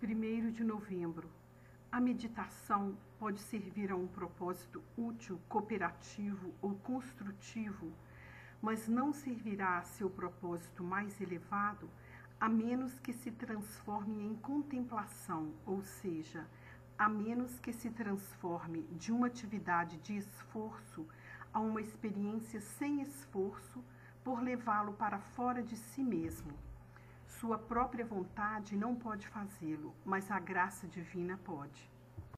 1º de novembro. A meditação pode servir a um propósito útil, cooperativo ou construtivo, mas não servirá a seu propósito mais elevado a menos que se transforme em contemplação, ou seja, a menos que se transforme de uma atividade de esforço a uma experiência sem esforço por levá-lo para fora de si mesmo. Sua própria vontade não pode fazê-lo, mas a graça divina pode.